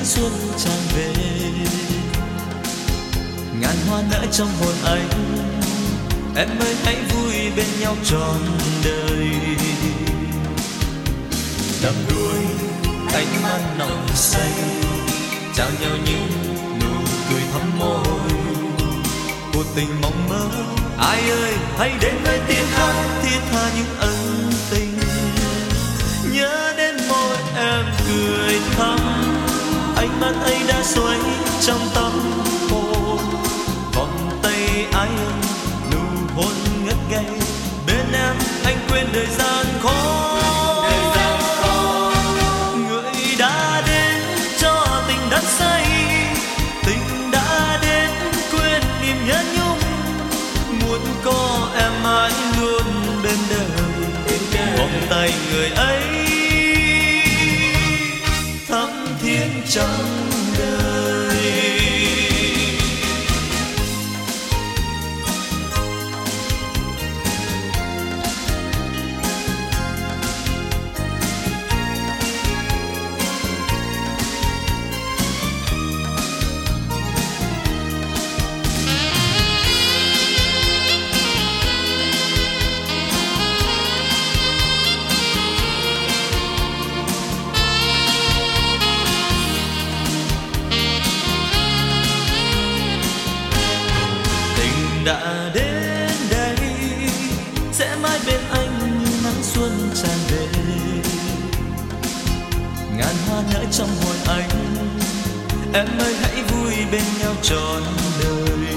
xuân tràn về. Ngàn hoa nở trong hồn anh, em ơi hãy vui bên nhau trọn đời. Đắm đuối ánh mắt nồng say, trao nhau những nụ cười thắm môi, cuộc tình mong mơ. Ai ơi hãy đến với tiếng hát thiết tha những ân tình. Nhớ đến môi em cười thắm, ánh mắt ấy đã xoay trong tâm hồn. Vòng tay ái ân, nụ hôn ngất ngây, bên em anh quên đời gian khó. Người đã đến cho tình đắm say, tình đã đến quên niềm nhớ nhung. Muốn có em mãi luôn bên đời, vòng tay người ấy thắm thiết trong đời. Đã đến đây sẽ mãi bên anh như nắng xuân tràn về. Ngàn hoa nở trong hồn anh, em ơi hãy vui bên nhau trọn đời.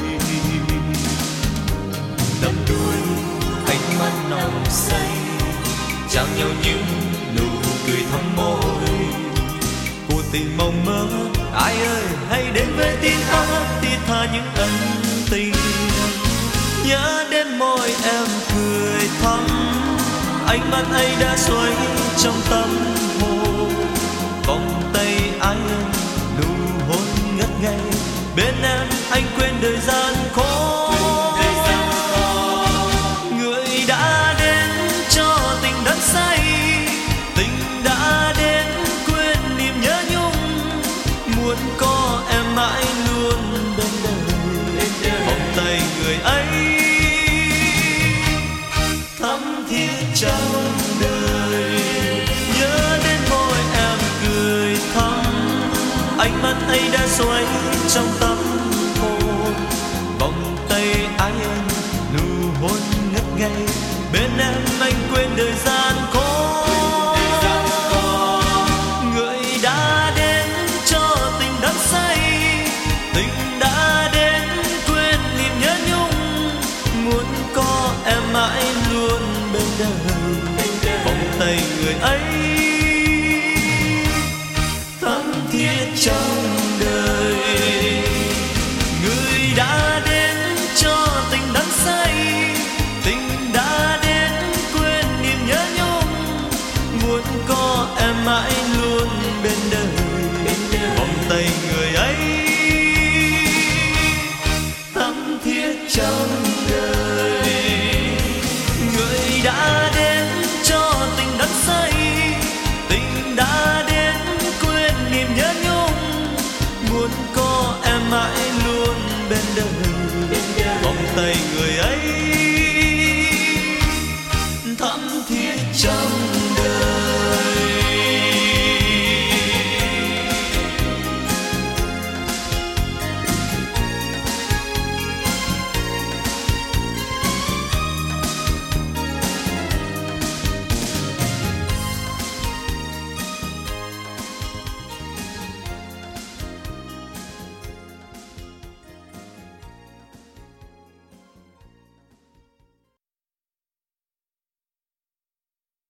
Đắm đuối ánh mắt nồng say, trao nhau những nụ cười thắm môi, cuộc tình mong mơ. Ai ơi hãy đến với tiếng hát thiết tha những ân tình. Nhớ đến môi em cười thắm, ánh mắt ấy đã xoay trong tâm hồn. Vòng tay ái ân, nụ hôn ngất ngây, bên em anh quên đời gian khó. Người đã đến cho tình đắm say, tình đã đến quên niềm nhớ nhung. Muốn có em mãi luôn bên đời, vòng tay người ấy thắm thiết trong đời. Nhớ đến môi em cười thắm, ánh mắt ấy đã xoay trong tâm hồn. Vòng tay ái ân, nụ hôn ngất ngây, bên em anh quên đời gian khó. Người đã đến cho tình đắm say, tình đã đến quên niềm nhớ nhung. Muốn có em mãi luôn bên đời, vòng tay người ấy